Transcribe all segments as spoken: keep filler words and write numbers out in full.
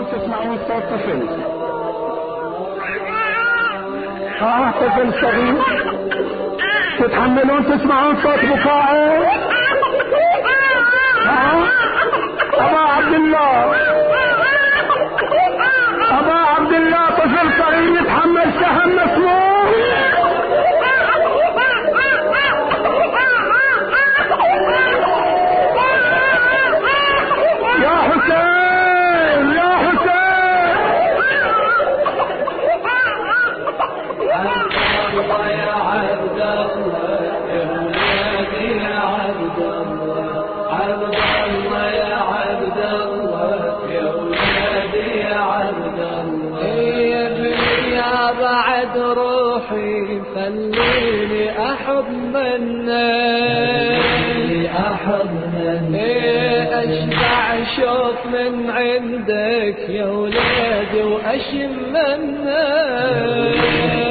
تسمعون صوت طفل؟ اه طفل صغير. تتحملون تسمعون صوت بكائه؟ ها ابا عبد الله، ابا عبد الله، طفل صغير يتحمل سهم مسموع. يا حسين يا حسين، يا عبد الله يا ولادي يا عبد الله، عبد الله يا عبد الله يا ولادي يا عبد الله. يا ابني يا بعد روحي خليني احب منك، احب منك اشبع شوق من عندك يا ولادي واشم منك.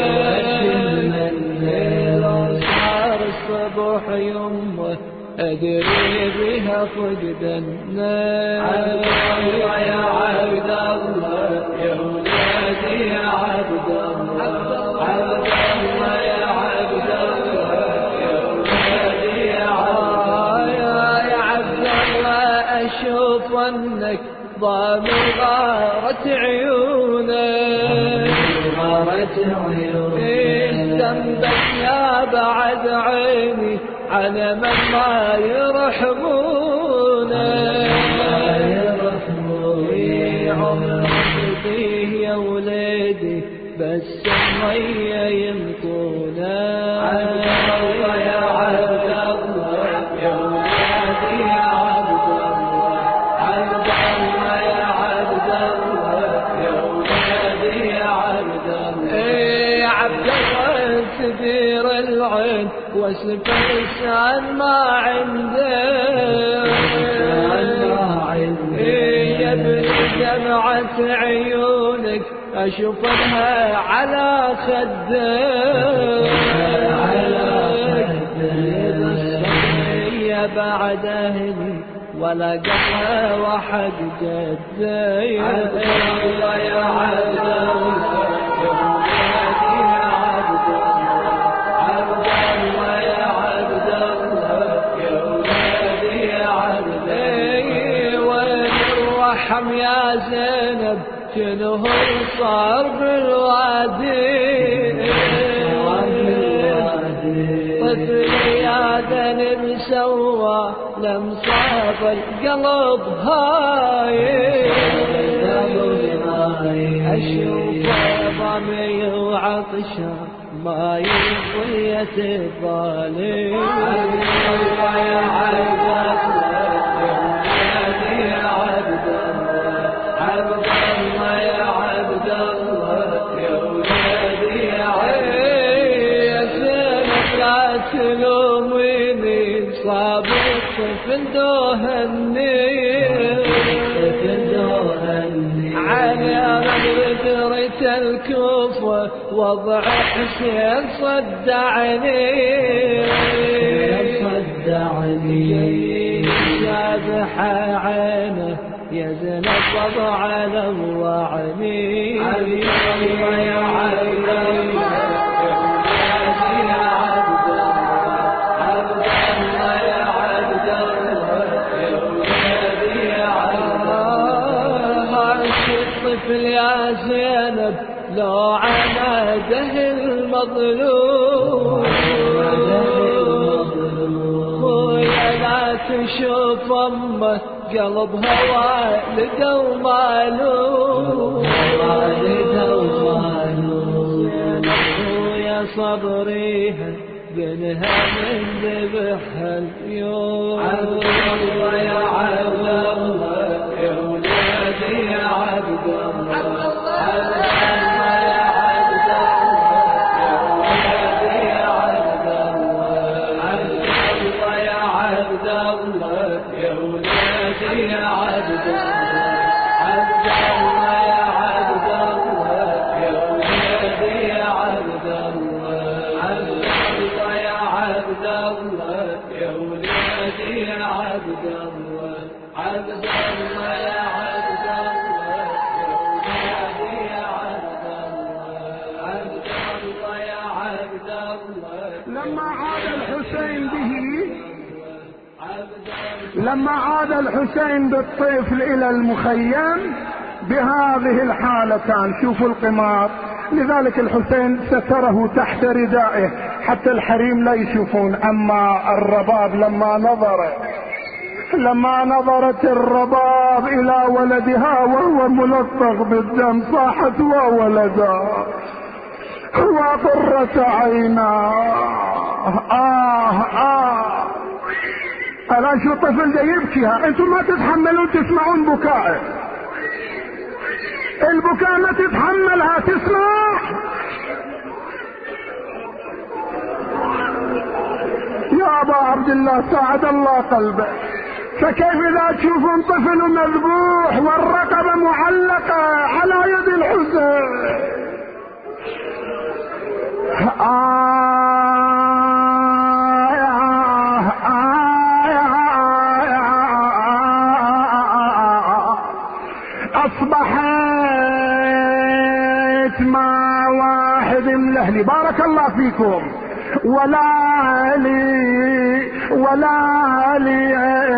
لو صار الصبح يمه ادري بها فقدنا. عبد الله يا عبد الله يا ولادي يا عبد الله، عبد الله يا عبد الله يا ولادي يا عبد الله. يا عبد الله اشوف انك ضامن غارة عيونك، غارة عيونك ذنبك يا بعد عيني على من ما يرحمونه، ما يرحمونه عمرك فيه يا وليدي بس المية ينطونا. عبد الله يا عبد الله يا ولادي يا عبد الله، عبد الله يا عبد الله يا ولادي يا عبد الله. ايه عبد الله كبير العين واسف لسان ما عنده، ايه يا ابني دمعة عيونك اشوفها على خدك، يا بعد اهلي ولا قطع وحد جدي. عبد الله يا عبد الله يا ولادي يا عبد الله، عبد الله يا عبد الله يا ولادي يا عبد الله. وين الرحم يا زينب شنو صار بالوادي، طفل يا ذنب سوى لم صاب القلب هاي، اشوف ضمي وعطشه ما يبغي يتبالي. عبد الله يا عبد الله يا ولادي يا عبد الله، عبد الله يا عبد الله يا ولادي يا عبد الله. يا زينب لا تلوميني صابت فندوهني، على غدرة الكوفة وضع حسين صدعني، صدعني شابحة عينه يا زينب وضع لوعني. عبد الله يا عبد الله يا ولادي يا عبد الله، عبد الله يا عبد الله يا ولادي يا عبد الله. الطفل يا زينب لو عمده المظلوم، خويا لا تشوف امه قلبها والده ومالوم، والده ومالوم. خويا صبريها بنها من ذبحها اليوم. عبد الله يا عبد الله يا ولادي يا عبد الله، عبد الله يا عبد الله يا ولادي يا عبد الله، عبد الله يا عبد الله يا ولادي يا عبد الله، عبد الله يا عبد الله يا ولادي يا عبد الله، عبد الله يا عبد الله يا ولادي يا عبد الله، عبد الله يا عبد الله. لما عاد الحسين به لما عاد الحسين بالطفل الى المخيم بهذه الحالة كان. شوفوا القمار. لذلك الحسين ستره تحت ردائه حتى الحريم لا يشوفون. اما الرباب لما نظرت لما نظرت الرباب الى ولدها وهو ملطخ بالدم صاحت وولدا وقرت عينا. آه آه ألا شو الطفل ده يبكيها؟ انتم ما تتحملون تسمعون بكائه. البكاء ما تتحملها تسمع. يا ابا عبد الله ساعد الله قلبه. فكيف اذا تشوفون طفل مذبوح والرقبة معلقة على يد الحسين؟ آه أصبحت مع واحد من أهلي بارك الله فيكم ولا لي ولا لي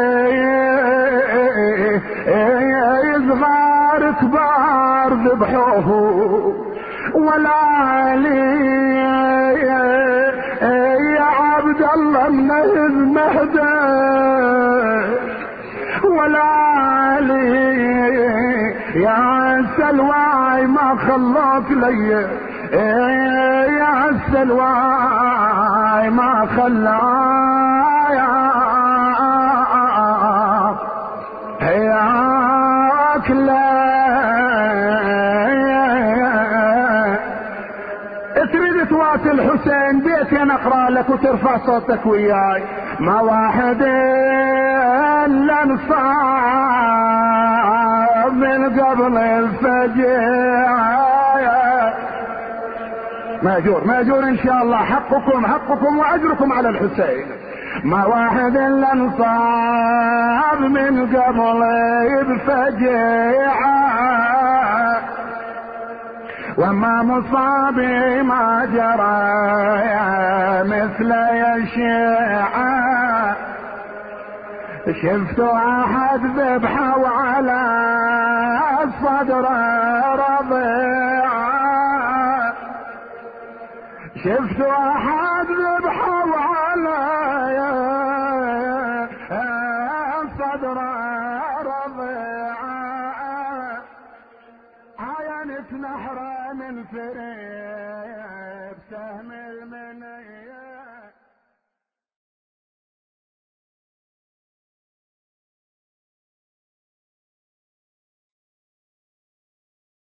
صغار كبار ذبحوه ولا لي يا عبد الله من المهدى ولا لي يا سلواي ما خلاك لي يا سلواي ما خلاك ياك لا تريد تواسي الحسين بيتين اقرا لك وترفع صوتك وياي. ما واحد الانصاب من قبل الفجر ماجور ماجور ان شاء الله. حقكم حقكم واجركم على الحسين. ما واحد الانصاب من قبل الفجر وما مصابي ما جرى مثل يشيع. شفت احد ذبحه وعلى الصدر رضيع. شفت احد ذبحه وعلى الصدر رضيع. عينت نحره من فريق سهم الميت